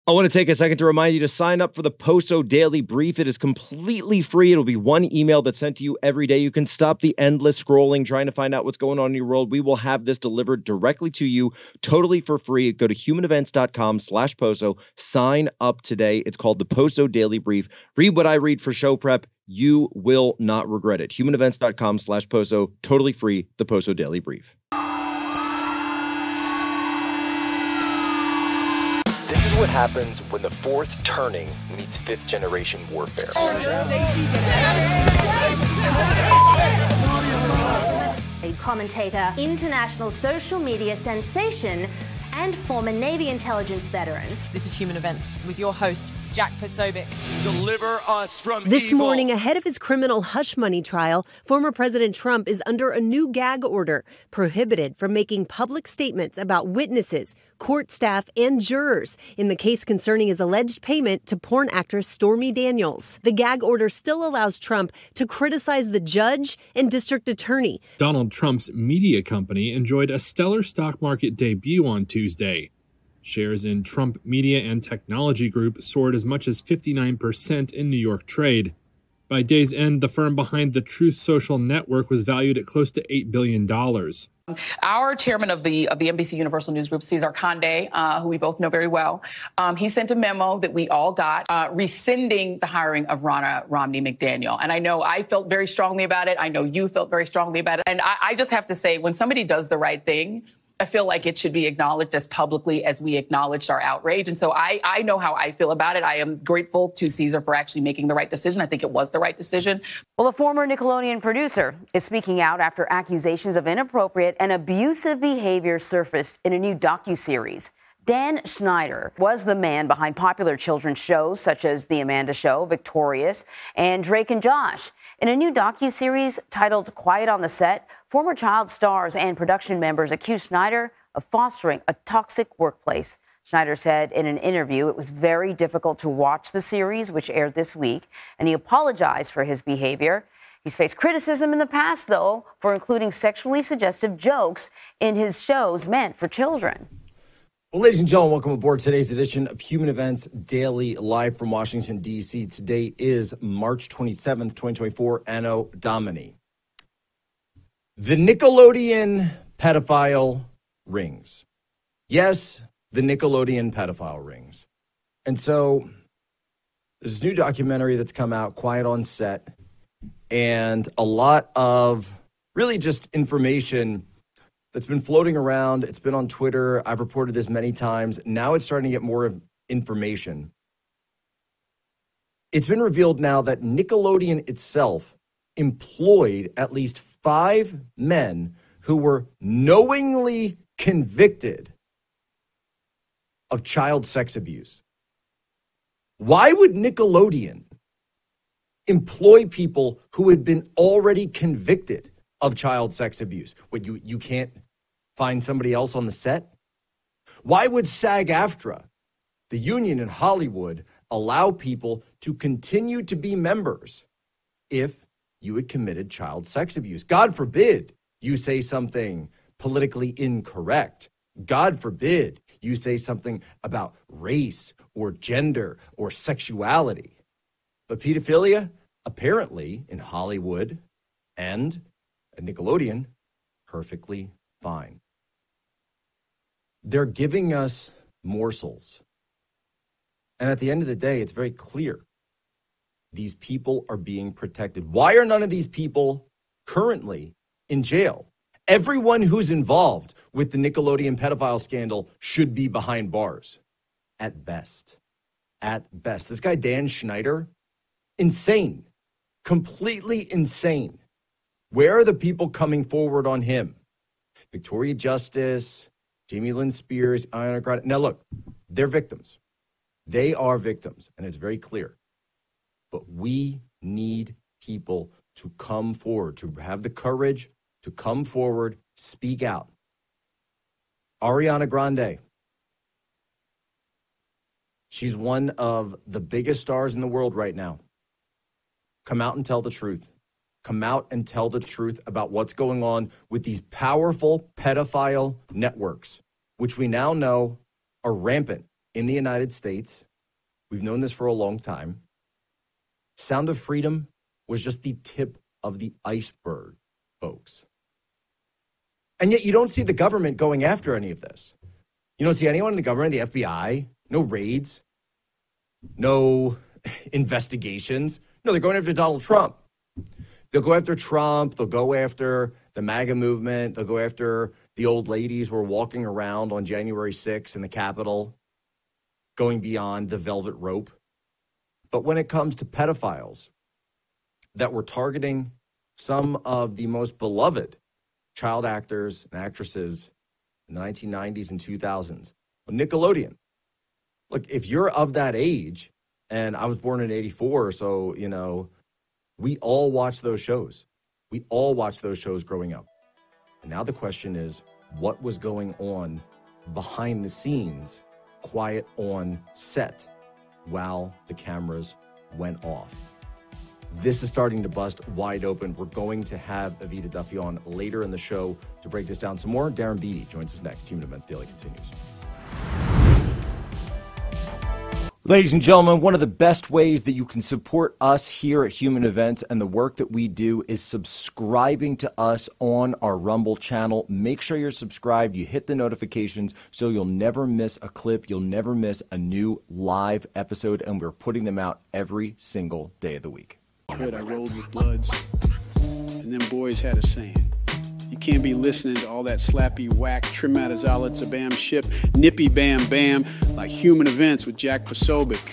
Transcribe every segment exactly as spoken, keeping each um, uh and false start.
I want to take a second to remind you to sign up for the Poso Daily Brief. It is completely free. It'll be one email that's sent to you every day. You can stop the endless scrolling, trying to find out what's going on in your world. We will have this delivered directly to you, totally for free. Go to humanevents.com slash Poso. Sign up today. It's called the Poso Daily Brief. Read what I read for show prep. You will not regret it. humanevents.com slash Poso. Totally free. The Poso Daily Brief. This is what happens when the fourth turning meets fifth generation warfare. A commentator, international social media sensation, and former Navy intelligence veteran. This is Human Events with your host, Jack Posobiec. Deliver us from This evil. morning, ahead of his criminal hush money trial, former President Trump is under a new gag order, prohibited from making public statements about witnesses, court staff, and jurors in the case concerning his alleged payment to porn actress Stormy Daniels. The gag order still allows Trump to criticize the judge and district attorney. Donald Trump's media company enjoyed a stellar stock market debut on Tuesday. Shares in Trump Media and Technology Group soared as much as fifty-nine percent in New York trade. By day's end, the firm behind the Truth Social Network was valued at close to eight billion dollars. Our chairman of the of the N B C Universal News Group, Cesar Conde, uh, who we both know very well, um, he sent a memo that we all got uh, rescinding the hiring of Ronna Romney McDaniel. And I know I felt very strongly about it. I know you felt very strongly about it. And I, I just have to say, when somebody does the right thing, I feel like it should be acknowledged as publicly as we acknowledged our outrage. And so I, I know how I feel about it. I am grateful to Cesar for actually making the right decision. I think it was the right decision. Well, a former Nickelodeon producer is speaking out after accusations of inappropriate and abusive behavior surfaced in a new docuseries. Dan Schneider was the man behind popular children's shows such as The Amanda Show, Victorious, and Drake and Josh. In a new docuseries titled Quiet on the Set, former child stars and production members accused Schneider of fostering a toxic workplace. Schneider said in an interview it was very difficult to watch the series, which aired this week, and he apologized for his behavior. He's faced criticism in the past, though, for including sexually suggestive jokes in his shows meant for children. Well, ladies and gentlemen, welcome aboard today's edition of Human Events Daily, live from Washington, D C. Today is March twenty-seventh, twenty twenty-four, Anno Domini. The Nickelodeon pedophile rings. Yes, the Nickelodeon pedophile rings. And so there's this new documentary that's come out, Quiet on Set, and a lot of really just information that's been floating around. It's been on Twitter. I've reported this many times. Now it's starting to get more information. It's been revealed now that Nickelodeon itself employed at least five men who were knowingly convicted of child sex abuse. Why would Nickelodeon employ people who had been already convicted of child sex abuse? What, you, you can't find somebody else on the set? Why would SAG-AFTRA, the union in Hollywood, allow people to continue to be members if you had committed child sex abuse? God forbid you say something politically incorrect. God forbid you say something about race or gender or sexuality. But pedophilia, apparently in Hollywood and at Nickelodeon, perfectly fine. They're giving us morsels. And at the end of the day, it's very clear. These people are being protected. Why are none of these people currently in jail? Everyone who's involved with the Nickelodeon pedophile scandal should be behind bars. At best. At best. This guy, Dan Schneider, insane. Completely insane. Where are the people coming forward on him? Victoria Justice, Jamie Lynn Spears, Ariana Grande. Now look, they're victims. They are victims, and it's very clear. But we need people to come forward, to have the courage to come forward, speak out. Ariana Grande. She's one of the biggest stars in the world right now. Come out and tell the truth. Come out and tell the truth about what's going on with these powerful pedophile networks, which we now know are rampant in the United States. We've known this for a long time. Sound of Freedom was just the tip of the iceberg, folks. And yet you don't see the government going after any of this. You don't see anyone in the government, the F B I, no raids, no investigations. No, they're going after Donald Trump. They'll go after Trump. They'll go after the MAGA movement. They'll go after the old ladies who were walking around on January sixth in the Capitol, going beyond the velvet rope. But when it comes to pedophiles that were targeting some of the most beloved child actors and actresses in the nineteen nineties and two thousands, well, Nickelodeon. Look, if you're of that age, and I was born in eighty-four, so, you know, we all watched those shows. We all watched those shows growing up. And now the question is, what was going on behind the scenes, quiet on set, while the cameras went off? This is starting to bust wide open. We're going to have Evita Duffy on later in the show to break this down some more. Darren Beattie joins us next. Human Events Daily continues. Ladies and gentlemen, one of the best ways that you can support us here at Human Events and the work that we do is subscribing to us on our Rumble channel. Make sure you're subscribed. You hit the notifications so you'll never miss a clip. You'll never miss a new live episode, and we're putting them out every single day of the week. Good, I rolled with Bloods, and them boys had a saying. You can't be listening to all that slappy whack, trim out his olives, a bam ship, nippy bam bam, like Human Events with Jack Posobiec.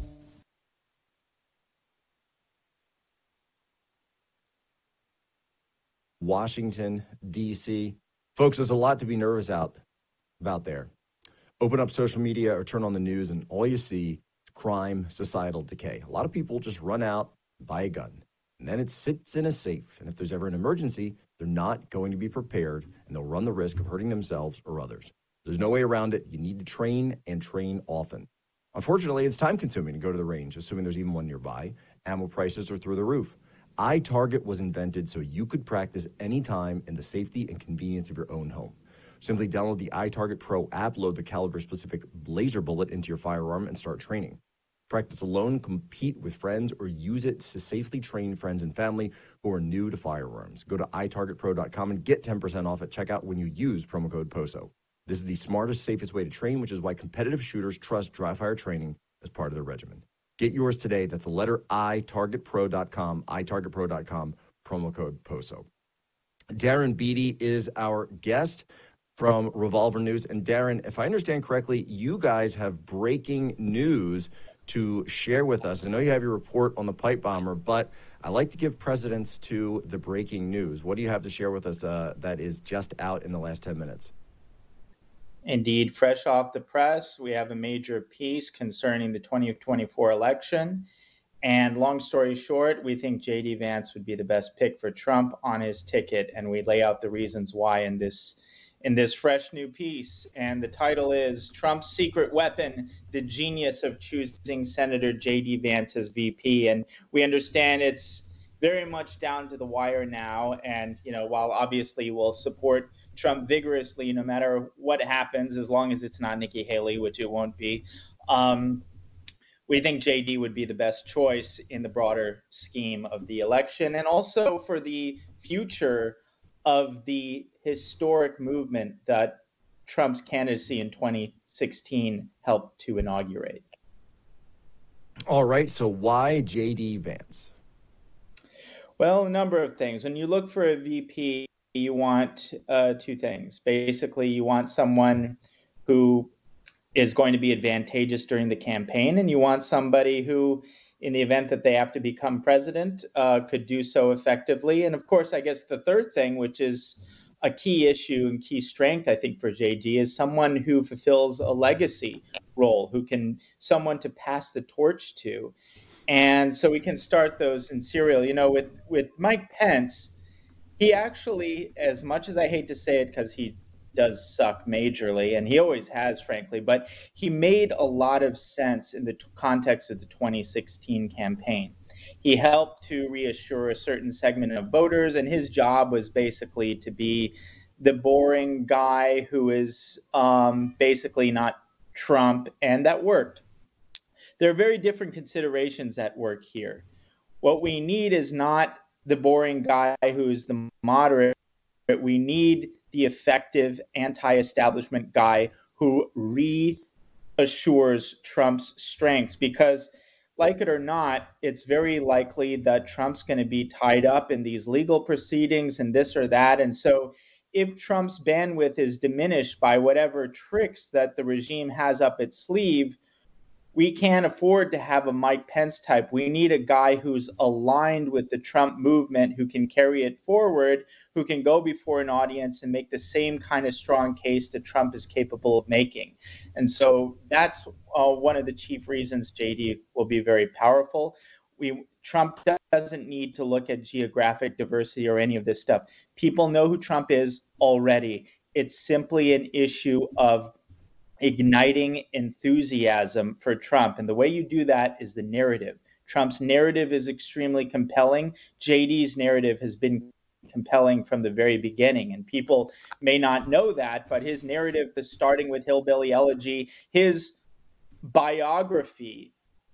Washington, D C Folks, there's a lot to be nervous out about there. Open up social media or turn on the news, and all you see is crime, societal decay. A lot of people just run out, buy a gun, and then it sits in a safe. And if there's ever an emergency, they're not going to be prepared, and they'll run the risk of hurting themselves or others. There's no way around it. You need to train and train often. Unfortunately, it's time-consuming to go to the range, assuming there's even one nearby. Ammo prices are through the roof. iTarget was invented so you could practice anytime in the safety and convenience of your own home. Simply download the iTarget Pro app, load the caliber-specific laser bullet into your firearm, and start training. Practice alone, compete with friends, or use it to safely train friends and family who are new to firearms. Go to i target pro dot com and get ten percent off at checkout when you use promo code P O S O. This is the smartest, safest way to train, which is why competitive shooters trust dry fire training as part of their regimen. Get yours today. That's the letter I, target pro dot com, i target pro dot com, promo code P O S O. Darren Beattie is our guest from Revolver News. And Darren, if I understand correctly, you guys have breaking news to share with us. I know you have your report on the pipe bomber, but I like to give precedence to the breaking news. What do you have to share with us uh, that is just out in the last ten minutes? Indeed, fresh off the press, we have a major piece concerning the twenty twenty-four election. And long story short, we think J D Vance would be the best pick for Trump on his ticket, and we lay out the reasons why in this in this fresh new piece. And the title is Trump's Secret Weapon, the Genius of Choosing Senator J D Vance as V P. And we understand it's very much down to the wire now. And, you know, while obviously we'll support Trump vigorously, no matter what happens, as long as it's not Nikki Haley, which it won't be, um, we think J D would be the best choice in the broader scheme of the election, and also for the future of the historic movement that Trump's candidacy in twenty sixteen helped to inaugurate. All right, so why J D Vance? Well, a number of things. When you look for a V P, you want uh, two things. Basically, you want someone who is going to be advantageous during the campaign, and you want somebody who, in the event that they have to become president, uh, could do so effectively. And of course, I guess the third thing, which is a key issue and key strength, I think, for J D, is someone who fulfills a legacy role, who can, someone to pass the torch to. And so we can start those in serial. You know, with, with Mike Pence, he actually, as much as I hate to say it because he does suck majorly, and he always has, frankly, but he made a lot of sense in the t- context of the twenty sixteen campaign. He helped to reassure a certain segment of voters, and his job was basically to be the boring guy who is um, basically not Trump, and that worked. There are very different considerations at work here. What we need is not the boring guy who's the moderate. We need the effective anti-establishment guy who reassures Trump's strengths, because like it or not, it's very likely that Trump's going to be tied up in these legal proceedings and this or that. And so if Trump's bandwidth is diminished by whatever tricks that the regime has up its sleeve, we can't afford to have a Mike Pence type. We need a guy who's aligned with the Trump movement, who can carry it forward, who can go before an audience and make the same kind of strong case that Trump is capable of making. And so that's uh, one of the chief reasons J D will be very powerful. We Trump doesn't need to look at geographic diversity or any of this stuff. People know who Trump is already. It's simply an issue of igniting enthusiasm for Trump. And the way you do that is the narrative. Trump's narrative is extremely compelling. J D's narrative has been compelling from the very beginning. And people may not know that, but his narrative, the starting with Hillbilly Elegy, his biography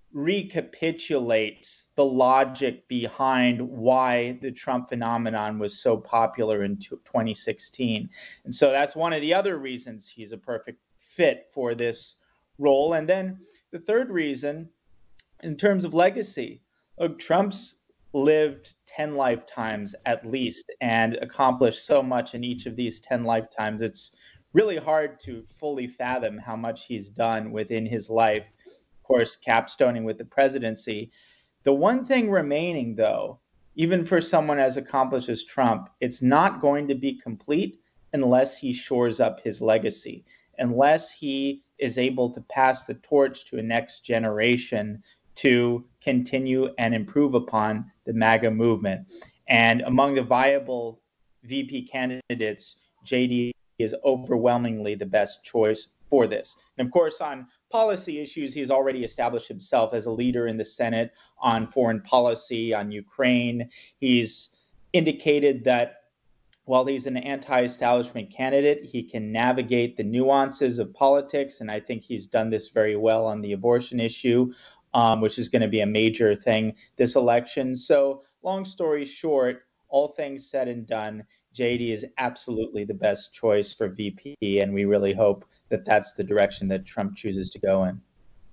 recapitulates the logic behind why the Trump phenomenon was so popular in twenty sixteen. And so that's one of the other reasons he's a perfect fit for this role. And then the third reason, in terms of legacy, look, Trump's lived ten lifetimes at least and accomplished so much in each of these ten lifetimes. It's really hard to fully fathom how much he's done within his life, of course, capstoning with the presidency. The one thing remaining, though, even for someone as accomplished as Trump, it's not going to be complete unless he shores up his legacy, unless he is able to pass the torch to a next generation to continue and improve upon the MAGA movement. And among the viable V P candidates, J D is overwhelmingly the best choice for this. And of course, on policy issues, he's already established himself as a leader in the Senate on foreign policy, on Ukraine. He's indicated that while he's an anti-establishment candidate, he can navigate the nuances of politics, and I think he's done this very well on the abortion issue, um, which is going to be a major thing this election. So long story short, all things said and done, J D is absolutely the best choice for V P, and we really hope that that's the direction that Trump chooses to go in.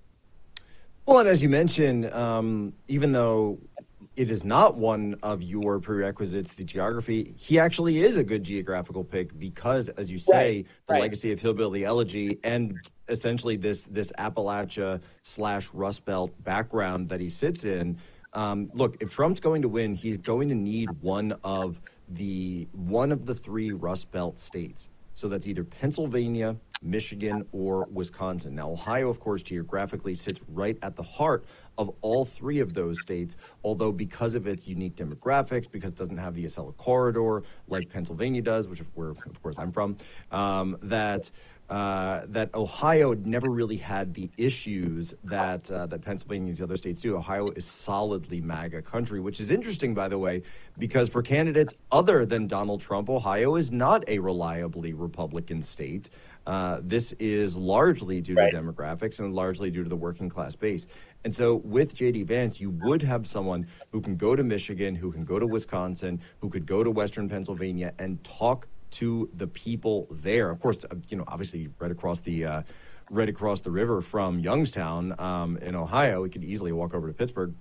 Well, and as you mentioned, um, even though it is not one of your prerequisites, the geography, he actually is a good geographical pick because, as you say, right, the right. legacy of Hillbilly Elegy and essentially this this Appalachia slash Rust Belt background that he sits in. Um, look, if Trump's going to win, he's going to need one of the one of the three Rust Belt states. So that's either Pennsylvania, Michigan, or Wisconsin. Now, Ohio, of course, geographically sits right at the heart of all three of those states, although because of its unique demographics, because it doesn't have the Acela corridor like Pennsylvania does, which where, of course, I'm from, um, that uh, that Ohio never really had the issues that uh, that Pennsylvania and the other states do. Ohio is solidly MAGA country, which is interesting, by the way, because for candidates other than Donald Trump, Ohio is not a reliably Republican state. Uh, this is largely due right. to demographics and largely due to the working class base. And so with J D Vance, you would have someone who can go to Michigan, who can go to Wisconsin, who could go to Western Pennsylvania and talk to the people there. Of course, you know, obviously right across the uh, right across the river from Youngstown um, in Ohio, we could easily walk over to Pittsburgh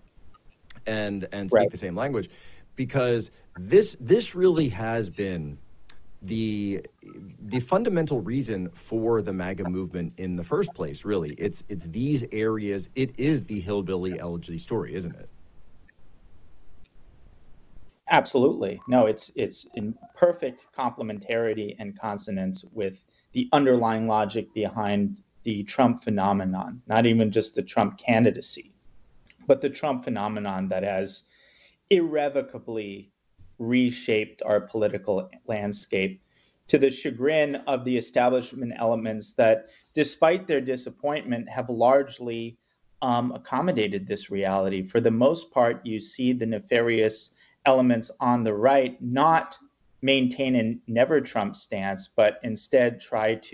and and speak right. the same language, because this this really has been the the fundamental reason for the MAGA movement in the first place. Really, it's it's these areas. It is the Hillbilly Elegy story, isn't it? Absolutely. No, it's it's in perfect complementarity and consonance with the underlying logic behind the Trump phenomenon, not even just the Trump candidacy, but the Trump phenomenon that has irrevocably reshaped our political landscape to the chagrin of the establishment elements that, despite their disappointment, have largely um, accommodated this reality. For the most part, you see the nefarious elements on the right not maintain a never Trump stance, but instead try to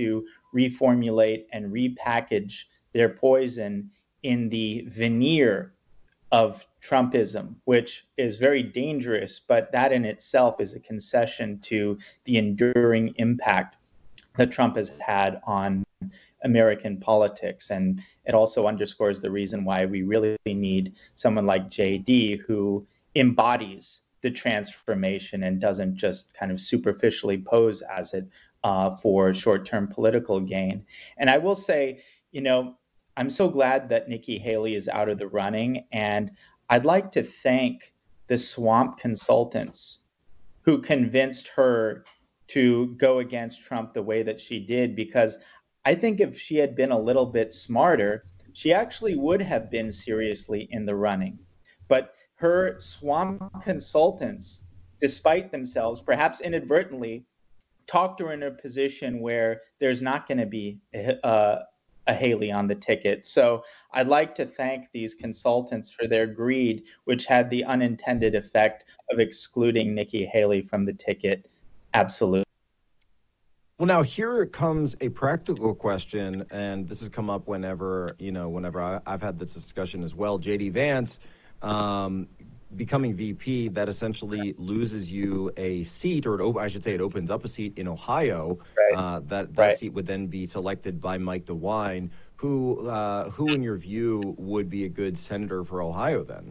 reformulate and repackage their poison in the veneer of Trumpism, which is very dangerous, but that in itself is a concession to the enduring impact that Trump has had on American politics. And it also underscores the reason why we really need someone like J D, who embodies the transformation and doesn't just kind of superficially pose as it uh, for short-term political gain. And I will say, you know, I'm so glad that Nikki Haley is out of the running, and I'd like to thank the Swamp consultants who convinced her to go against Trump the way that she did, because I think if she had been a little bit smarter, she actually would have been seriously in the running. But her Swamp consultants, despite themselves, perhaps inadvertently, talked her in a position where there's not going to be a, a, a Haley on the ticket. So I'd like to thank these consultants for their greed, which had the unintended effect of excluding Nikki Haley from the ticket. Absolutely. Well, now here comes a practical question, and this has come up whenever, you know, whenever I, I've had this discussion as well. J D Vance, um, becoming V P, that essentially loses you a seat, or it op- I should say it opens up a seat in Ohio. Right. Uh, that that right. seat would then be selected by Mike DeWine. Who, uh, who in your view, would be a good senator for Ohio then?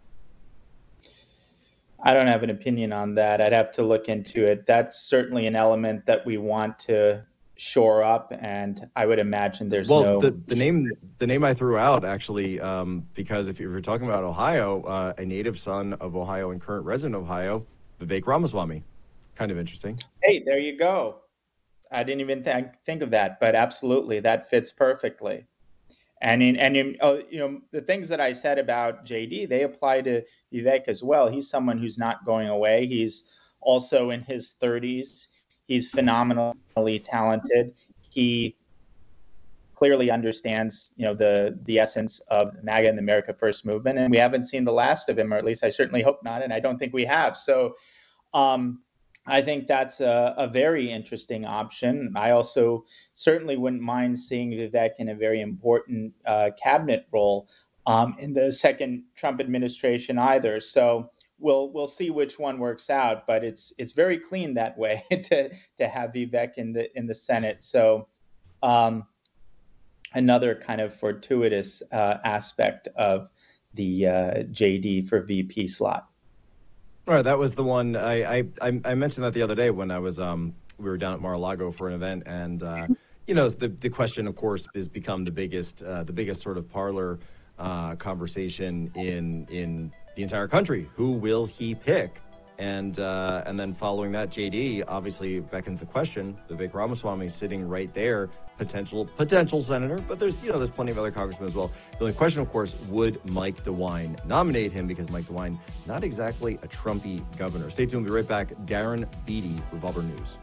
I don't have an opinion on that. I'd have to look into it. That's certainly an element that we want to shore up, and I would imagine there's well, no. Well, the, the name the name I threw out actually, um, because if you're talking about Ohio, uh, a native son of Ohio and current resident of Ohio, Vivek Ramaswamy, kind of interesting. Hey, there you go. I didn't even th- think of that, but absolutely, that fits perfectly. And in, and in, uh, you know, the things that I said about J D, they apply to Vivek as well. He's someone who's not going away. He's also in his thirties. He's phenomenally talented. He clearly understands, you know, the the essence of MAGA and the America First movement, and we haven't seen the last of him, or at least I certainly hope not, and I don't think we have. So, um, I think that's a, a very interesting option. I also certainly wouldn't mind seeing Vivek in a very important uh, cabinet role um, in the second Trump administration either. So we'll we'll see which one works out. But it's it's very clean that way to to have Vivek in the in the Senate. So um, another kind of fortuitous uh, aspect of the uh, J D for V P slot. All right, that was the one I, I I mentioned that the other day when I was um we were down at Mar-a-Lago for an event, and uh, you know the the question, of course, has become the biggest uh, the biggest sort of parlor uh, conversation in in the entire country. Who will he pick? And uh, and then following that, J D obviously beckons the question. Vivek Ramaswamy sitting right there, potential potential senator, but there's you know there's plenty of other congressmen as well. The only question, of course, would Mike DeWine nominate him, because Mike DeWine not exactly a Trumpy governor. Stay tuned. We'll be right back. Darren Beattie, Revolver News.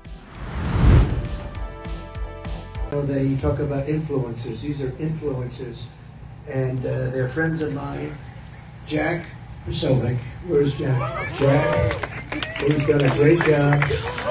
You know, they talk about influencers. These are influencers, and uh, they're friends of mine. Jack Posobiec. Where's Jack? Jack, who's done a great job.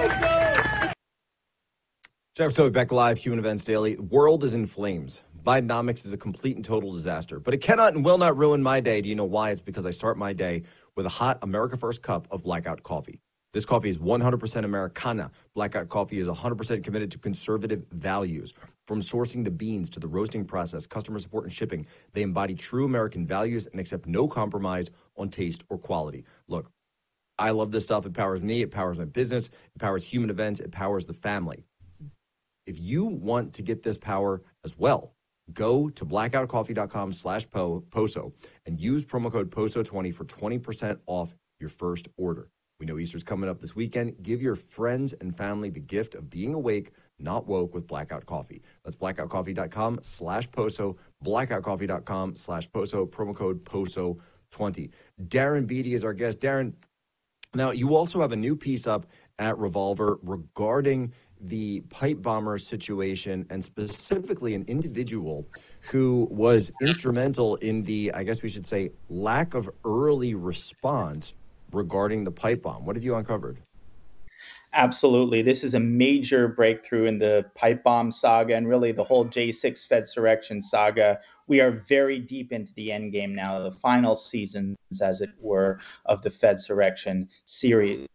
Jack Posobiec back live, Human Events Daily. The world is in flames. Bidenomics is a complete and total disaster, but it cannot and will not ruin my day. Do you know why? It's because I start my day with a hot America First cup of Blackout coffee. This coffee is one hundred percent Americana. Blackout coffee is one hundred percent committed to conservative values. From sourcing the beans to the roasting process, customer support, and shipping, they embody true American values and accept no compromise on taste or quality. Look, I love this stuff. It powers me. It powers my business. It powers Human Events. It powers the family. If you want to get this power as well, go to blackoutcoffee.com slash POSO and use promo code P O S O twenty for twenty percent off your first order. We know Easter's coming up this weekend. Give your friends and family the gift of being awake, not woke, with Blackout Coffee. That's blackoutcoffee.com slash POSO, blackoutcoffee.com slash POSO, promo code P O S O twenty. Darren Beattie is our guest. Darren, now you also have a new piece up at Revolver regarding the pipe bomber situation, and specifically an individual who was instrumental in the, I guess we should say, lack of early response regarding the pipe bomb. What have you uncovered? Absolutely. This is a major breakthrough in the pipe bomb saga and really the whole J six Fedsurrection saga. We are very deep into the end game now, the final seasons, as it were, of the Fedsurrection series.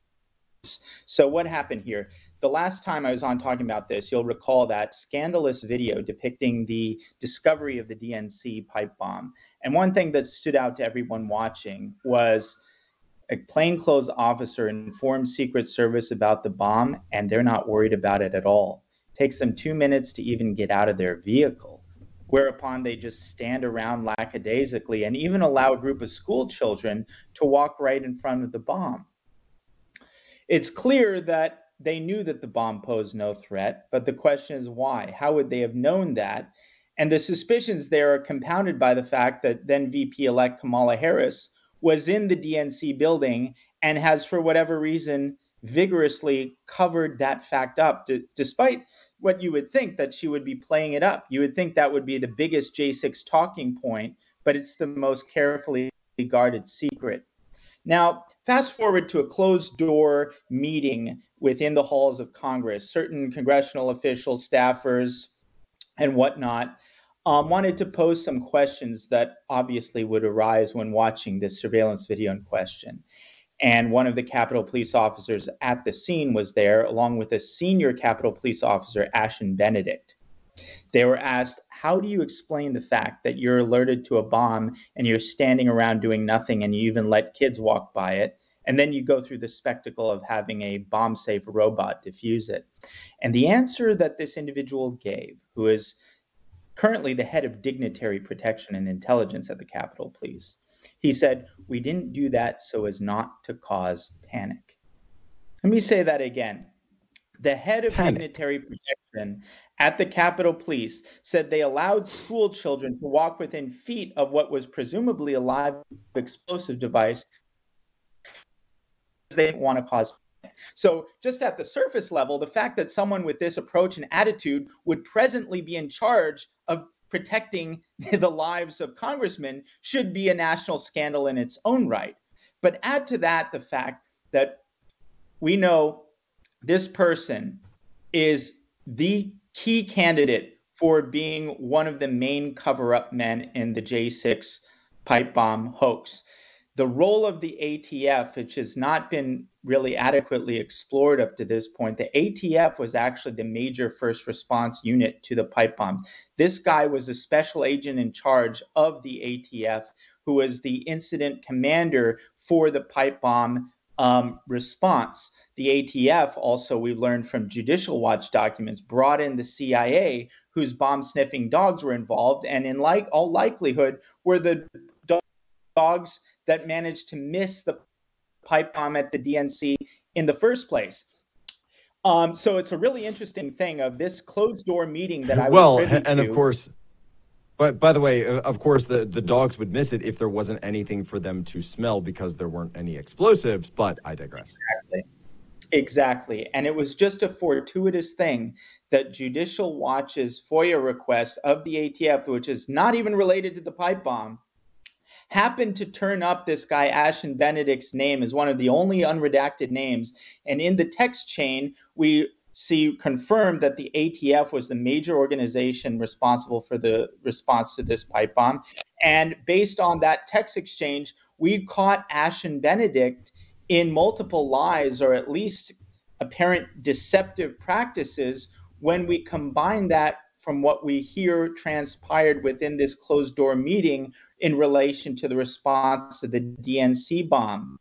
So what happened here? The last time I was on talking about this, you'll recall that scandalous video depicting the discovery of the D N C pipe bomb. And one thing that stood out to everyone watching was a plainclothes officer informed Secret Service about the bomb, and they're not worried about it at all. It takes them two minutes to even get out of their vehicle, whereupon they just stand around lackadaisically and even allow a group of school children to walk right in front of the bomb. It's clear that they knew that the bomb posed no threat, but the question is why? How would they have known that? And the suspicions there are compounded by the fact that then V P-elect Kamala Harris was in the D N C building and has, for whatever reason, vigorously covered that fact up, d- despite what you would think that she would be playing it up. You would think that would be the biggest J six talking point, but it's the most carefully guarded secret. Now, fast forward to a closed-door meeting within the halls of Congress. Certain congressional officials, staffers, and whatnot Um, wanted to pose some questions that obviously would arise when watching this surveillance video in question. And one of the Capitol Police officers at the scene was there, along with a senior Capitol Police officer, Ashen Benedict. They were asked, how do you explain the fact that you're alerted to a bomb and you're standing around doing nothing and you even let kids walk by it? And then you go through the spectacle of having a bomb-safe robot defuse it. And the answer that this individual gave, who is currently the head of dignitary protection and intelligence at the Capitol Police, he said, we didn't do that so as not to cause panic. Let me say that again. The head of panic. Dignitary protection at the Capitol Police said they allowed school children to walk within feet of what was presumably a live explosive device. They didn't want to cause panic. So just at the surface level, the fact that someone with this approach and attitude would presently be in charge of protecting the lives of congressmen should be a national scandal in its own right. But add to that the fact that we know this person is the key candidate for being one of the main cover-up men in the J six pipe bomb hoax. The role of the A T F, which has not been really adequately explored up to this point, the A T F was actually the major first response unit to the pipe bomb. This guy was a special agent in charge of the A T F, who was the incident commander for the pipe bomb um, response. The A T F also, we learned from Judicial Watch documents, brought in the C I A, whose bomb-sniffing dogs were involved, and in like all likelihood were the dogs that managed to miss the pipe bomb at the D N C in the first place. Um, so it's a really interesting thing of this closed-door meeting that I well, was privy and to. of course, but by the way, of course, the, the dogs would miss it if there wasn't anything for them to smell because there weren't any explosives, but I digress. Exactly. Exactly. And it was just a fortuitous thing that Judicial Watch's FOIA request of the A T F, which is not even related to the pipe bomb, happened to turn up this guy Ashen Benedict's name as one of the only unredacted names. And in the text chain, we see confirmed that the A T F was the major organization responsible for the response to this pipe bomb. And based on that text exchange, we caught Ashen Benedict in multiple lies, or at least apparent deceptive practices, when we combine that from what we hear transpired within this closed-door meeting in relation to the response to the D N C bomb.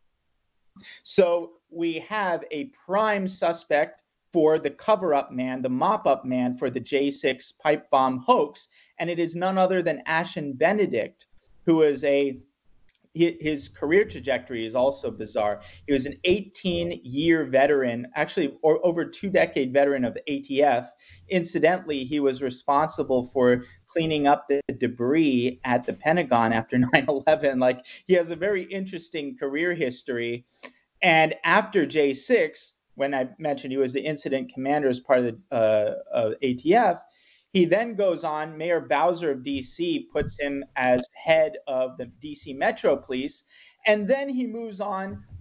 So we have a prime suspect for the cover-up man, the mop-up man for the J six pipe bomb hoax, and it is none other than Ashen Benedict, who is a his career trajectory is also bizarre. He was an eighteen-year veteran, actually or over two-decade veteran of the A T F. Incidentally, he was responsible for cleaning up the debris at the Pentagon after nine eleven. Like, he has a very interesting career history. And after J six, when I mentioned he was the incident commander as part of the uh, uh, A T F, he then goes on, Mayor Bowser of D C puts him as head of the D C Metro Police, and then he moves on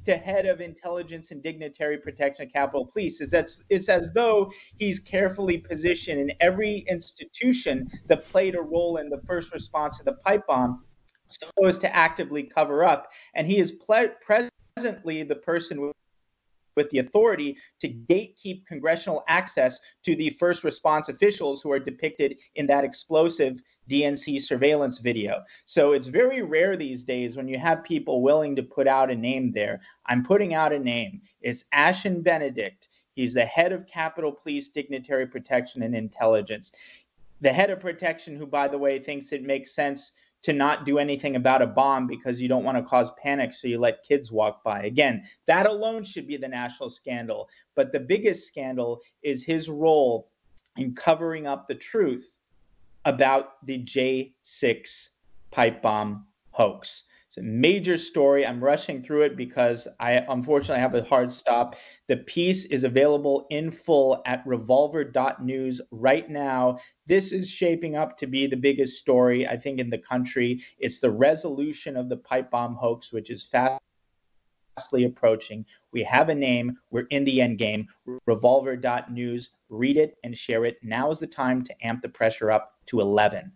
to head of intelligence and dignitary protection of Capitol Police. Is that it's as though he's carefully positioned in every institution that played a role in the first response to the pipe bomb, so as to actively cover up. And he is ple- presently the person with with the authority to gatekeep congressional access to the first response officials who are depicted in that explosive D N C surveillance video. So it's very rare these days when you have people willing to put out a name there. I'm putting out a name. It's Ashen Benedict. He's the head of Capitol Police Dignitary Protection and Intelligence. The head of protection who, by the way, thinks it makes sense to not do anything about a bomb because you don't want to cause panic, so you let kids walk by. Again, that alone should be the national scandal. But the biggest scandal is his role in covering up the truth about the J six pipe bomb hoax. It's a major story. I'm rushing through it because I unfortunately have a hard stop. The piece is available in full at revolver dot news right now. This is shaping up to be the biggest story, I think, in the country. It's the resolution of the pipe bomb hoax, which is fastly approaching. We have a name. We're in the end game. revolver dot news. Read it and share it. Now is the time to amp the pressure up to eleven.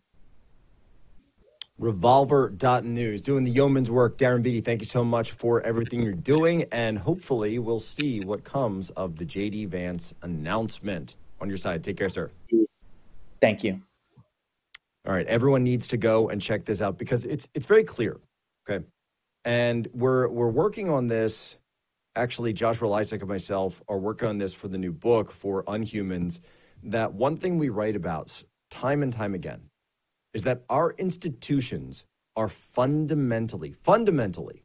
revolver dot news, doing the yeoman's work. Darren Beattie, thank you so much for everything you're doing, and hopefully we'll see what comes of the J D Vance announcement. On your side. Take care, sir. Thank you. All right, everyone needs to go and check this out because it's it's very clear, okay? And we're we're working on this. Actually, Joshua Lysak and myself are working on this for the new book for Unhumans. That one thing we write about time and time again is that our institutions are fundamentally, fundamentally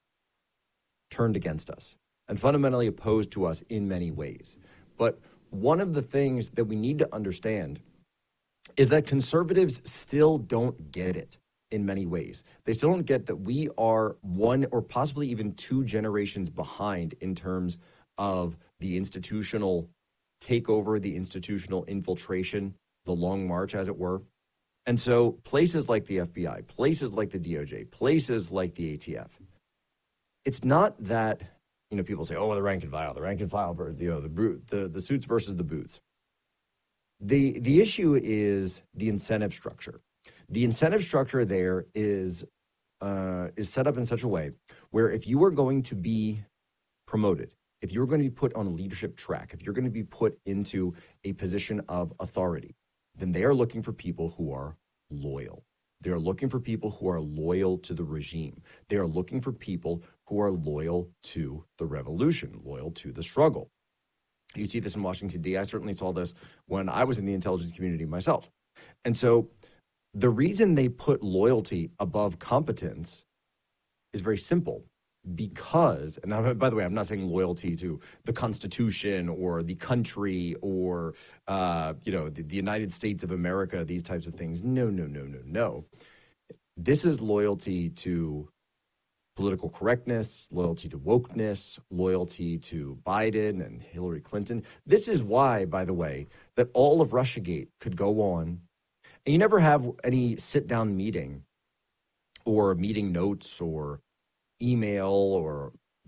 turned against us and fundamentally opposed to us in many ways. But one of the things that we need to understand is that conservatives still don't get it in many ways. They still don't get that we are one or possibly even two generations behind in terms of the institutional takeover, the institutional infiltration, the long march, as it were. And so places like the F B I, places like the D O J, places like the A T F, it's not that, you know, people say, oh, the rank and file, the rank and file, you know, the, the, the suits versus the boots. The, the issue is the incentive structure. The incentive structure there is, uh, is set up in such a way where if you are going to be promoted, if you're going to be put on a leadership track, if you're going to be put into a position of authority, then they are looking for people who are loyal. They are looking for people who are loyal to the regime. They are looking for people who are loyal to the revolution, loyal to the struggle. You see this in Washington, D C I certainly saw this when I was in the intelligence community myself. And so the reason they put loyalty above competence is very simple. Because, and I, by the way, I'm not saying loyalty to the Constitution or the country or, uh, you know, the, the United States of America, these types of things. No, no, no, no, no. This is loyalty to political correctness, loyalty to wokeness, loyalty to Biden and Hillary Clinton. This is why, by the way, that all of Russiagate could go on. And you never have any sit-down meeting or meeting notes or email or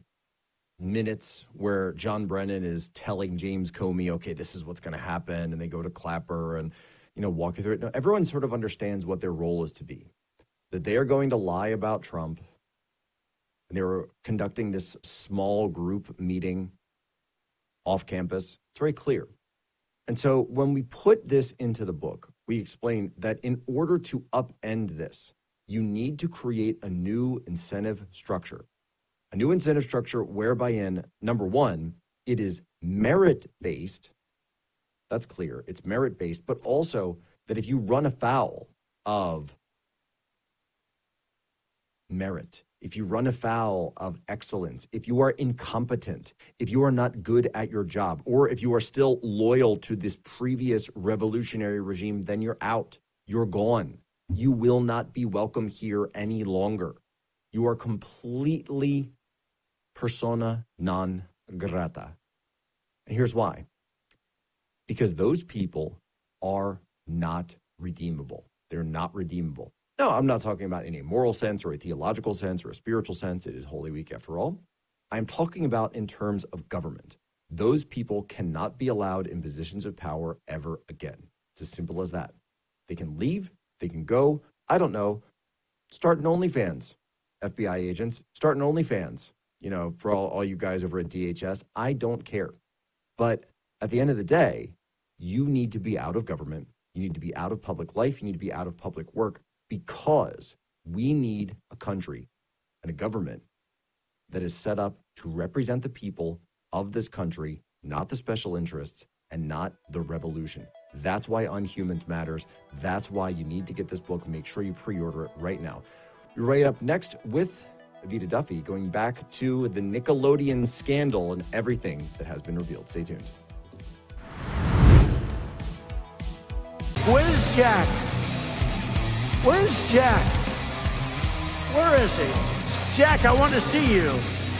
minutes where John Brennan is telling James Comey, okay, this is what's going to happen. And they go to Clapper and, you know, walk you through it. No, everyone sort of understands what their role is to be, that they are going to lie about Trump. And they were conducting this small group meeting off campus. It's very clear. And so when we put this into the book, we explain that in order to upend this, you need to create a new incentive structure, a new incentive structure whereby in, number one, it is merit-based. That's clear. It's merit-based, but also that if you run afoul of merit, if you run afoul of excellence, if you are incompetent, if you are not good at your job, or if you are still loyal to this previous revolutionary regime, then you're out. You're gone. You will not be welcome here any longer. You are completely persona non grata. And here's why. Because those people are not redeemable. They're not redeemable. No, I'm not talking about in a moral sense or a theological sense or a spiritual sense. It is Holy Week after all. I'm talking about in terms of government. Those people cannot be allowed in positions of power ever again. It's as simple as that. They can leave, they can go, I don't know, start an OnlyFans. F B I agents, start an OnlyFans. You know, for all, all you guys over at D H S, I don't care. But at the end of the day, you need to be out of government. You need to be out of public life. You need to be out of public work, because we need a country and a government that is set up to represent the people of this country, not the special interests and not the revolution. That's why Unhumans matters. That's why you need to get this book. Make sure you pre-order it right now. We're right up next with Evita Duffy, going back to the Nickelodeon scandal and everything that has been revealed. Stay tuned. Where's Jack? Where's Jack? Where is he? Jack, I want to see you.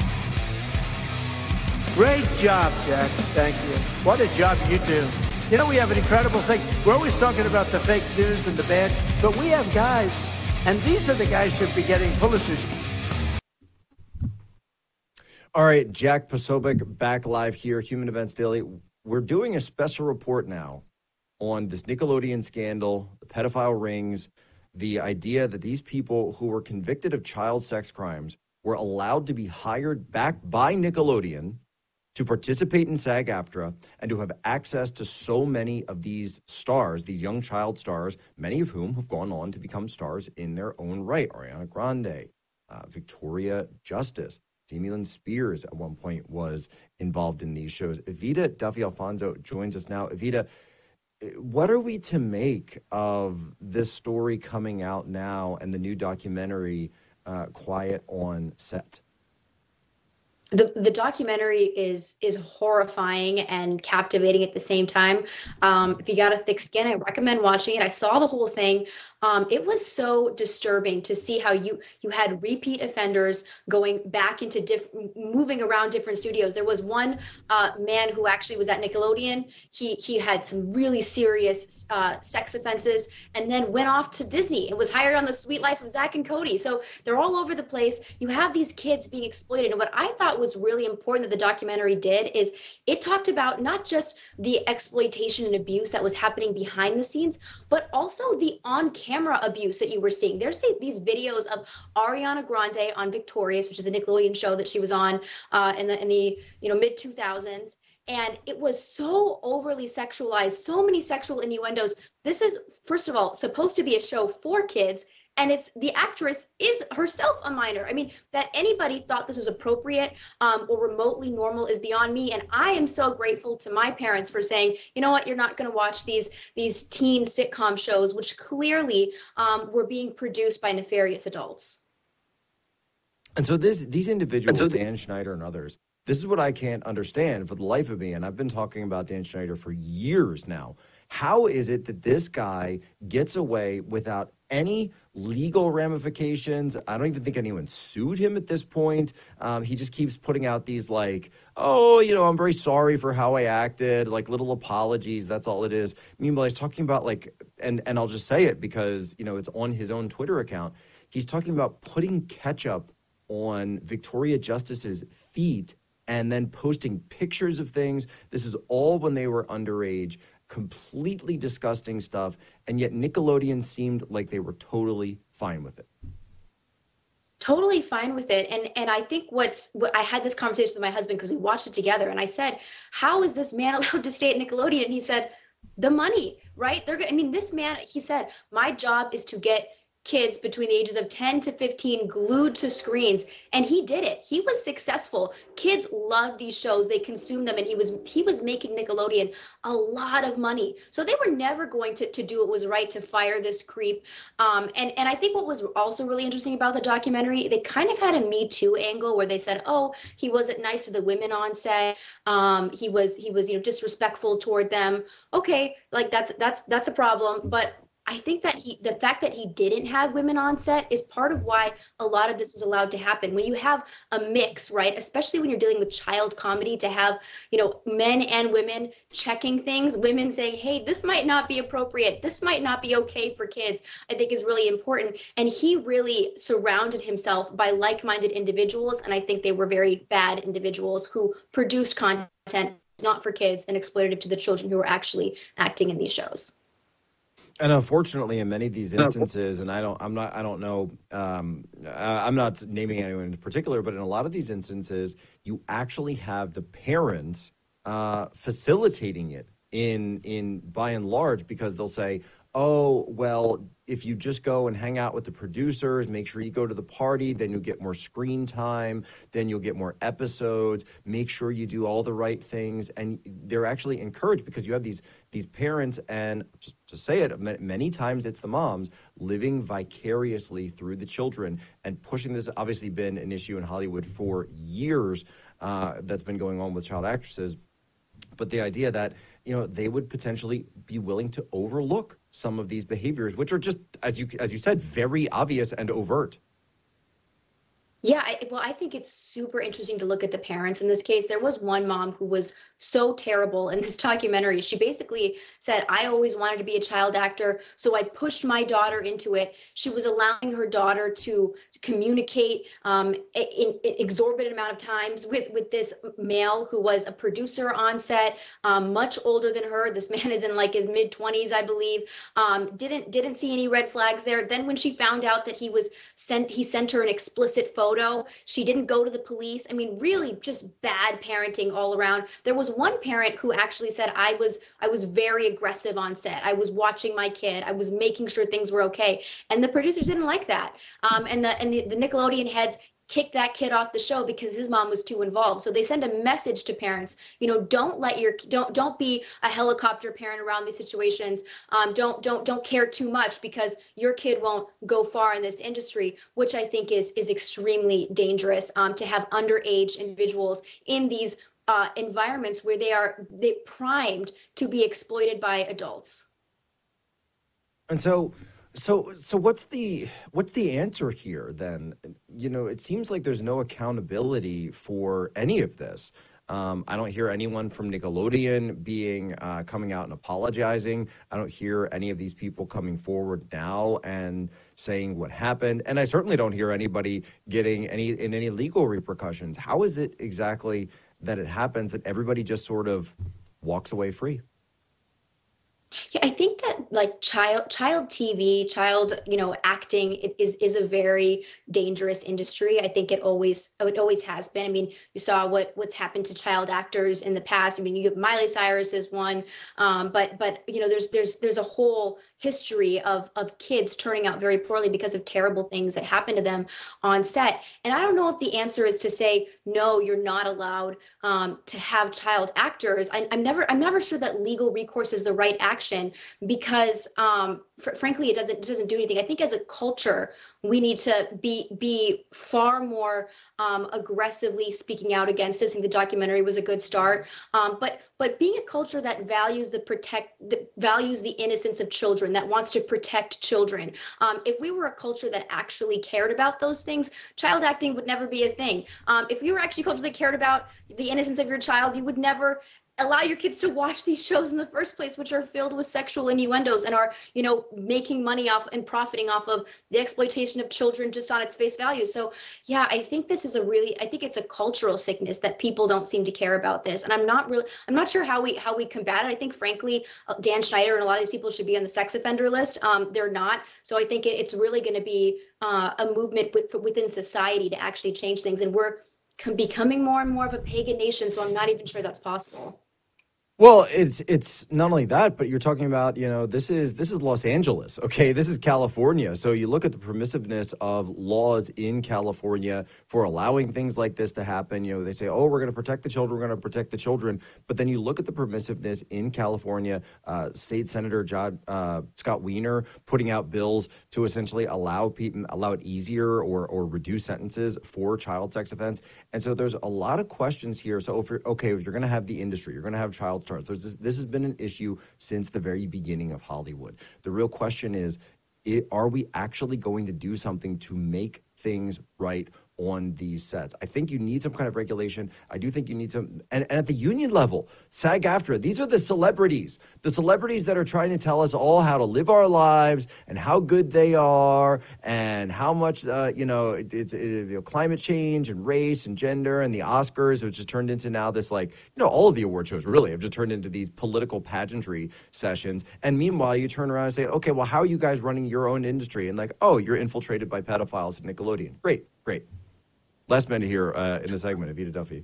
Great job, Jack. Thank you. What a job you do. You know, we have an incredible thing. We're always talking about the fake news and the bad, but we have guys, and these are the guys who should be getting Pulitzers. All right, Jack Posobiec back live here, Human Events Daily. We're doing a special report now on this Nickelodeon scandal, the pedophile rings, the idea that these people who were convicted of child sex crimes were allowed to be hired back by Nickelodeon to participate in SAG-AFTRA and to have access to so many of these stars, these young child stars, many of whom have gone on to become stars in their own right. Ariana Grande, uh, Victoria Justice, Jamie Lynn Spears at one point was involved in these shows. Evita Duffy Alfonso joins us now. Evita, what are we to make of this story coming out now and the new documentary, uh, Quiet on Set? The the documentary is is horrifying and captivating at the same time. Um, if you got a thick skin, I recommend watching it. I saw the whole thing. Um, it was so disturbing to see how you you had repeat offenders going back into different, moving around different studios. There was one uh, man who actually was at Nickelodeon. He he had some really serious uh, sex offenses, and then went off to Disney and was hired on The Suite Life of Zack and Cody. So they're all over the place. You have these kids being exploited, and what I thought was really important that the documentary did is it talked about not just the exploitation and abuse that was happening behind the scenes, but also the on-camera abuse that you were seeing. There's these videos of Ariana Grande on Victorious, which is a Nickelodeon show that she was on uh, in the in the you know mid two thousands, and it was so overly sexualized, so many sexual innuendos. This is, first of all, supposed to be a show for kids. And it's the actress is herself a minor. I mean, that anybody thought this was appropriate um, or remotely normal is beyond me. And I am so grateful to my parents for saying, you know what, you're not going to watch these these teen sitcom shows, which clearly um, were being produced by nefarious adults. And so this these individuals, Dan Schneider and others, this is what I can't understand for the life of me. And I've been talking about Dan Schneider for years now. How is it that this guy gets away without any legal ramifications? I don't even think anyone sued him at this point. Um, he just keeps putting out these like, oh, you know, I'm very sorry for how I acted, like little apologies. That's all it is. Meanwhile, he's talking about like, and, and I'll just say it because, you know, it's on his own Twitter account. He's talking about putting ketchup on Victoria Justice's feet and then posting pictures of things. This is all when they were underage. Completely disgusting stuff, and yet Nickelodeon seemed like they were totally fine with it. Totally fine with it. And and I think what's what I had this conversation with my husband because we watched it together, and I said, how is this man allowed to stay at Nickelodeon? And he said, the money, right? They're I mean, this man, he said, my job is to get kids between the ages of ten to fifteen glued to screens, and he did it. He was successful. Kids love these shows, they consume them, and he was he was making Nickelodeon a lot of money. So they were never going to, to do what was right to fire this creep. Um, and, and I think what was also really interesting about the documentary, they kind of had a Me Too angle where they said, oh, he wasn't nice to the women on set. Um, he was he was you know disrespectful toward them. Okay, like that's that's that's a problem, but I think that he, the fact that he didn't have women on set is part of why a lot of this was allowed to happen. When you have a mix, right, especially when you're dealing with child comedy, to have, you know, men and women checking things, women saying, hey, this might not be appropriate, this might not be okay for kids, I think is really important. And he really surrounded himself by like-minded individuals, and I think they were very bad individuals who produced content not for kids and exploitative to the children who were actually acting in these shows. And unfortunately, in many of these instances, and I don't, I'm not, I don't know, um, I'm not naming anyone in particular, but in a lot of these instances, you actually have the parents uh, facilitating it in, in by and large, because they'll say, oh, well, if you just go and hang out with the producers, make sure you go to the party, then you'll get more screen time, then you'll get more episodes, make sure you do all the right things. And they're actually encouraged, because you have these these parents, and just to say it, many times it's the moms, living vicariously through the children and pushing this. Obviously been an issue in Hollywood for years uh, that's been going on with child actresses. But the idea that, you know, they would potentially be willing to overlook some of these behaviors, which are just, as you as you said, very obvious and overt. Yeah, I, well, I think it's super interesting to look at the parents in this case. There was one mom who was so terrible in this documentary. She basically said, I always wanted to be a child actor, so I pushed my daughter into it. She was allowing her daughter to communicate um, in, in exorbitant amount of times with, with this male who was a producer on set, um, much older than her. This man is in like his mid twenties, I believe. Um, didn't didn't see any red flags there. Then when she found out that he was sent, he sent her an explicit photo, she didn't go to the police. I mean, really just bad parenting all around. There was one parent who actually said, I was I was very aggressive on set. I was watching my kid. I was making sure things were okay. And the producers didn't like that. Um, and the and the, the Nickelodeon heads kicked that kid off the show because his mom was too involved. So they send a message to parents, you know, don't let your don't don't be a helicopter parent around these situations. Um, don't don't don't care too much, because your kid won't go far in this industry, which I think is is extremely dangerous, um, to have underage individuals in these uh, environments where they are they primed to be exploited by adults. And so So, so what's the what's the answer here then? You know, it seems like there's no accountability for any of this. Um, I don't hear anyone from Nickelodeon being uh, coming out and apologizing. I don't hear any of these people coming forward now and saying what happened. And I certainly don't hear anybody getting any in any legal repercussions. How is it exactly that it happens that everybody just sort of walks away free? Yeah, I think that like child child T V, child, you know, acting, it is is a very dangerous industry. I think it always it always has been. I mean, you saw what what's happened to child actors in the past. I mean, you have Miley Cyrus as one, um, but but you know, there's there's there's a whole history of of kids turning out very poorly because of terrible things that happen to them on set. And I don't know if the answer is to say no, you're not allowed um, to have child actors. I, I'm never I'm never sure that legal recourse is the right action, because um, fr- frankly, it doesn't it doesn't do anything. I think as a culture, we need to be be far more um, aggressively speaking out against this. I think the documentary was a good start, um, but but being a culture that values the protect that values the innocence of children, that wants to protect children. Um, if we were a culture that actually cared about those things, child acting would never be a thing. Um, if you were actually a culture that cared about the innocence of your child, you would never allow your kids to watch these shows in the first place, which are filled with sexual innuendos and are, you know, making money off and profiting off of the exploitation of children just on its face value. So, yeah, I think this is a really, I think it's a cultural sickness that people don't seem to care about this. And I'm not really, I'm not sure how we how we combat it. I think, frankly, Dan Schneider and a lot of these people should be on the sex offender list. Um, they're not. So I think it, it's really going to be uh, a movement with, within society to actually change things. And we're becoming more and more of a pagan nation, so I'm not even sure that's possible. Well, it's it's not only that, but you're talking about, you know, this is this is Los Angeles, okay? This is California. So you look at the permissiveness of laws in California for allowing things like this to happen. You know, they say, oh, we're going to protect the children, we're going to protect the children. But then you look at the permissiveness in California, uh, State Senator John, uh, Scott Wiener putting out bills to essentially allow people, allow it easier or or reduce sentences for child sex offense. And so there's a lot of questions here. So if you're, okay, if you're going to have the industry, you're going to have child stars. There's this, this has been an issue since the very beginning of Hollywood. The real question is, it, are we actually going to do something to make things right on these sets? I think you need some kind of regulation. I do think you need some, and, and at the union level, SAG-AFTRA, these are the celebrities, the celebrities that are trying to tell us all how to live our lives and how good they are and how much, uh, you know, it, it's it, you know, climate change and race and gender and the Oscars, which has turned into now this, like, you know, all of the award shows really have just turned into these political pageantry sessions. And meanwhile, you turn around and say, okay, well, how are you guys running your own industry? And like, oh, you're infiltrated by pedophiles at Nickelodeon. Great, great. Last minute here uh, in the segment, Evita Duffy.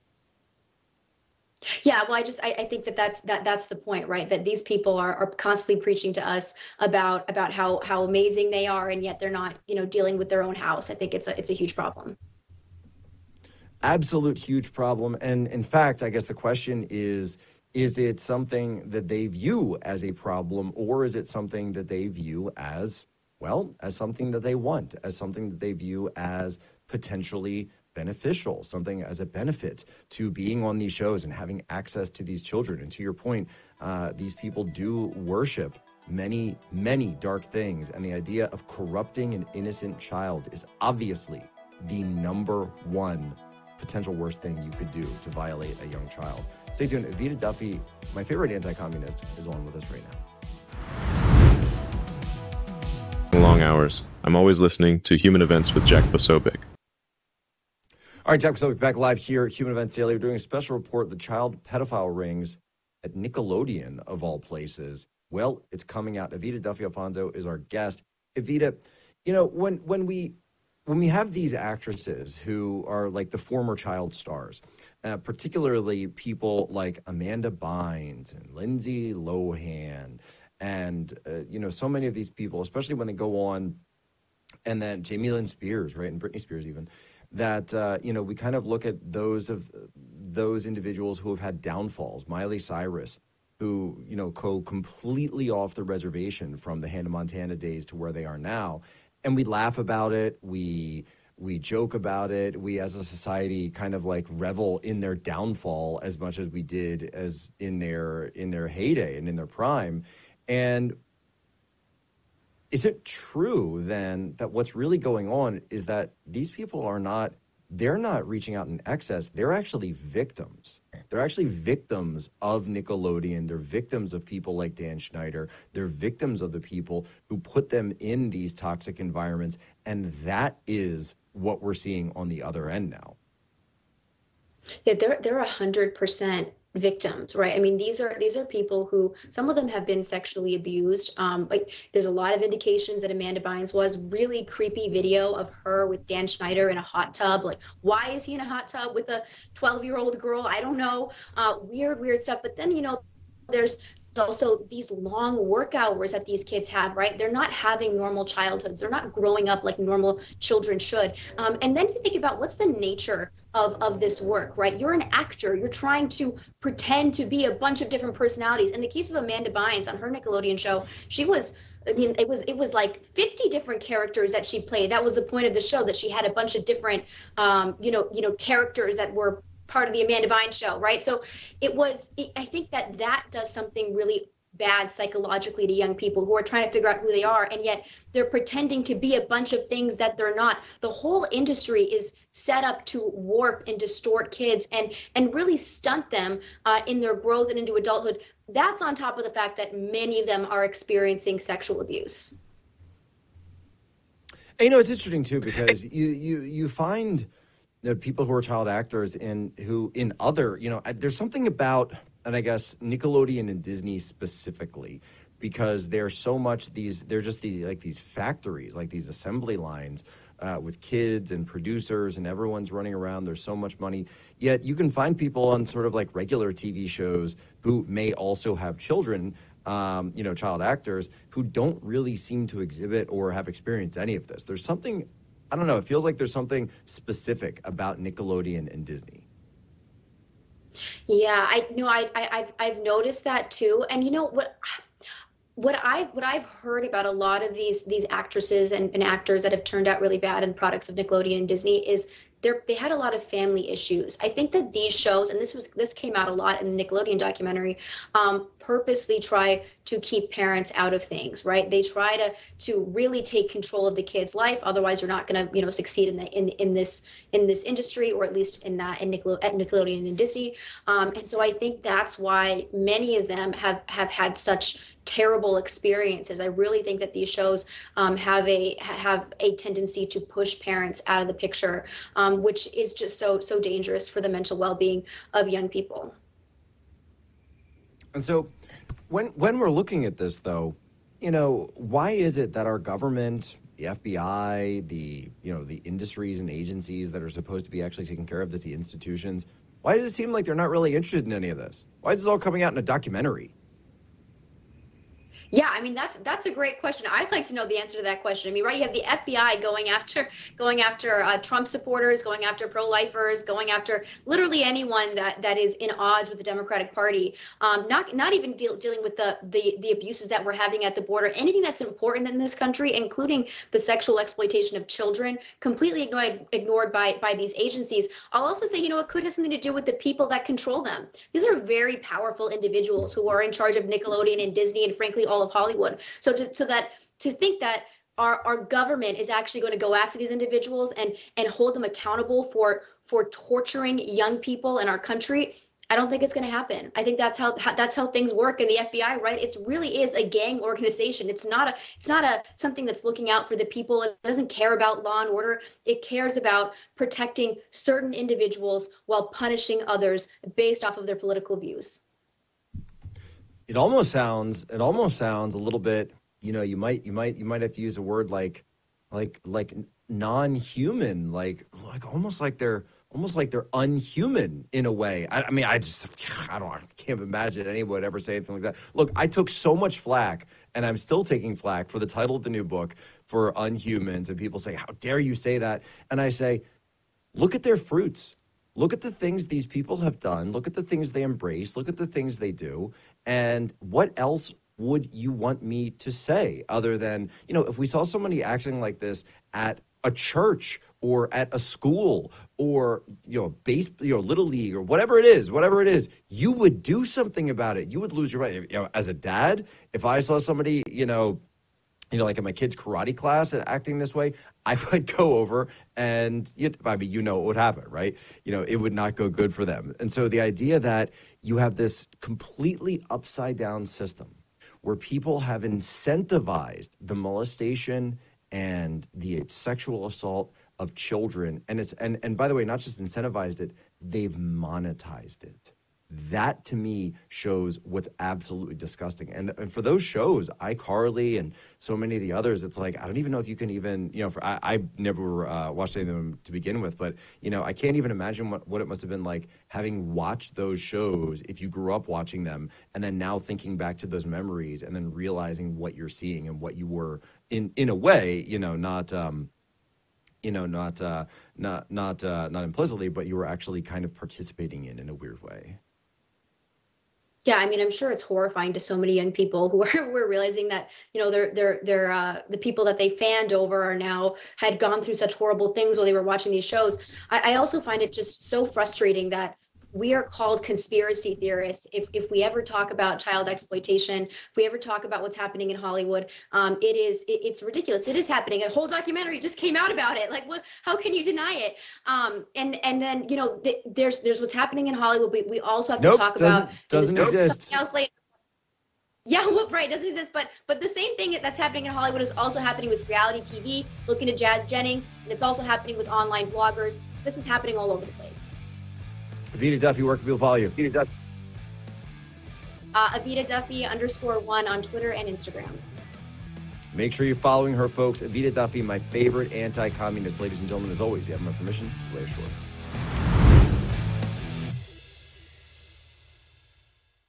Yeah, well, I just I, I think that that's that that's the point, right? That these people are, are constantly preaching to us about about how how amazing they are, and yet they're not, you know, dealing with their own house. I think it's a it's a huge problem. Absolute huge problem. And in fact, I guess the question is, is it something that they view as a problem, or is it something that they view as, well, as something that they want, as something that they view as potentially beneficial, something as a benefit to being on these shows and having access to these children? And to your point, uh, these people do worship many, many dark things. And the idea of corrupting an innocent child is obviously the number one potential worst thing you could do to violate a young child. Stay tuned. Evita Duffy, my favorite anti-communist, is on with us right now. Long hours. I'm always listening to Human Events with Jack Posobiec. All right, Jack Posobiec back live here at Human Events Daily. We're doing a special report, the child pedophile rings at Nickelodeon, of all places. Well, it's coming out. Evita Duffy Alfonso is our guest. Evita, you know, when when we when we have these actresses who are like the former child stars, uh, particularly people like Amanda Bynes and Lindsay Lohan, and, uh, you know, so many of these people, especially when they go on, and then Jamie Lynn Spears, right, and Britney Spears even, that, uh, you know, we kind of look at those of those individuals who have had downfalls. Miley Cyrus, who, you know, go completely off the reservation from the Hannah Montana days to where they are now. And we laugh about it. We we joke about it. We as a society kind of like revel in their downfall as much as we did as in their in their heyday and in their prime. And is it true then that what's really going on is that these people are not, they're not reaching out in excess, they're actually victims. They're actually victims of Nickelodeon. They're victims of people like Dan Schneider. They're victims of the people who put them in these toxic environments. And that is what we're seeing on the other end now. Yeah, they're they're a hundred percent victims, right? I mean, these are these are people who, some of them have been sexually abused. Um, like there's a lot of indications that Amanda Bynes was. Really creepy video of her with Dan Schneider in a hot tub. Like, why is he in a hot tub with a twelve-year-old girl? I don't know. Uh, weird, weird stuff. But then, you know, there's also these long work hours that these kids have, right? They're not having normal childhoods. They're not growing up like normal children should. Um, and then you think about what's the nature of, of this work, right? You're an actor. You're trying to pretend to be a bunch of different personalities. In the case of Amanda Bynes on her Nickelodeon show, she was, I mean, it was it was like fifty different characters that she played. That was the point of the show, that she had a bunch of different, um, you know, you know, characters that were part of the Amanda Bynes show, right? So it was, it, I think that that does something really bad psychologically to young people who are trying to figure out who they are, and yet they're pretending to be a bunch of things that they're not. The whole industry is set up to warp and distort kids and and really stunt them uh, in their growth and into adulthood. That's on top of the fact that many of them are experiencing sexual abuse. And, you know, it's interesting too, because you you you find the people who are child actors in who in other, you know, there's something about, and I guess Nickelodeon and Disney specifically, because they're so much these, they're just the like these factories, like these assembly lines uh, with kids and producers, and everyone's running around. There's so much money. Yet you can find people on sort of like regular T V shows who may also have children, um, you know, child actors, who don't really seem to exhibit or have experienced any of this. There's something, I don't know, it feels like there's something specific about Nickelodeon and Disney. Yeah, I know. I, I I've I've noticed that too. And you know what? what I what I've heard about a lot of these these actresses and, and actors that have turned out really bad in products of Nickelodeon and Disney is they're they had a lot of family issues. I think that these shows, and this was this came out a lot in the Nickelodeon documentary, um, purposely try to keep parents out of things, right? They try to to really take control of the kid's life. Otherwise, you're not going to you know succeed in the in in this in this industry, or at least in that in Nickel, at Nickelodeon and Disney. Um, and so I think that's why many of them have have had such terrible experiences. I really think that these shows um, have a have a tendency to push parents out of the picture, um, which is just so so dangerous for the mental well-being of young people. And so, when when we're looking at this, though, you know, why is it that our government, the F B I, the you know the industries and agencies that are supposed to be actually taking care of this, the institutions, why does it seem like they're not really interested in any of this? Why is this all coming out in a documentary? Yeah, I mean that's that's a great question. I'd like to know the answer to that question. I mean, right? You have the F B I going after going after uh, Trump supporters, going after pro-lifers, going after literally anyone that, that is in odds with the Democratic Party. Um, not not even deal, dealing with the, the the abuses that we're having at the border. Anything that's important in this country, including the sexual exploitation of children, completely ignored ignored by by these agencies. I'll also say, you know, it could have something to do with the people that control them. These are very powerful individuals who are in charge of Nickelodeon and Disney, and frankly, all of Hollywood. So to, so that to think that our, our government is actually going to go after these individuals and and hold them accountable for for torturing young people in our country, I don't think it's going to happen. I think that's how, how that's how things work in the F B I, right? It really is a gang organization. It's not a it's not a something that's looking out for the people. It doesn't care about law and order. It cares about protecting certain individuals while punishing others based off of their political views. It almost sounds, it almost sounds a little bit, you know, you might, you might, you might have to use a word like, like, like non-human, like, like almost like they're, almost like they're unhuman in a way. I, I mean, I just, I don't, I can't imagine anyone would ever say anything like that. Look, I took so much flack, and I'm still taking flack for the title of the new book for Unhumans, and people say, how dare you say that? And I say, look at their fruits. Look at the things these people have done. Look at the things they embrace. Look at the things they do. And what else would you want me to say other than, you know, if we saw somebody acting like this at a church or at a school or, you know, base, you know, little league or whatever it is, whatever it is, you would do something about it. You would lose your mind. You know, as a dad, if I saw somebody, you know, you know, like in my kid's karate class and acting this way, I would go over and, you, I mean, you know what would happen, right? You know, it would not go good for them. And so the idea that you have this completely upside down system where people have incentivized the molestation and the sexual assault of children. And it's, and, and by the way, not just incentivized it, they've monetized it. That to me shows what's absolutely disgusting. And, and for those shows, iCarly and so many of the others, it's like, I don't even know if you can even, you know, for, I, I never uh, watched any of them to begin with, but, you know, I can't even imagine what, what it must have been like having watched those shows if you grew up watching them and then now thinking back to those memories and then realizing what you're seeing and what you were in, in a way, you know, not, um, you know, not, uh, not, not, uh, not implicitly, but you were actually kind of participating in, in a weird way. Yeah, I mean, I'm sure it's horrifying to so many young people who are who are realizing that, you know, they're they're they're uh, the people that they fanned over are now had gone through such horrible things while they were watching these shows. I, I also find it just so frustrating that we are called conspiracy theorists if if we ever talk about child exploitation, if we ever talk about what's happening in Hollywood. Um, it is it, it's ridiculous. It is happening. A whole documentary just came out about it. Like, what? How can you deny it? Um, and and then you know, th- there's there's what's happening in Hollywood. We we also have nope, to talk doesn't, about doesn't exist. Something else later. Yeah, well, right, doesn't exist. But but the same thing that's happening in Hollywood is also happening with reality T V. Looking at Jazz Jennings, and it's also happening with online vloggers. This is happening all over the place. Evita Duffy, where can people follow you? Evita Duffy. Uh, Evita Duffy underscore one on Twitter and Instagram. Make sure you're following her, folks. Evita Duffy, my favorite anti-communist. Ladies and gentlemen, as always, you have my permission. Blair Short.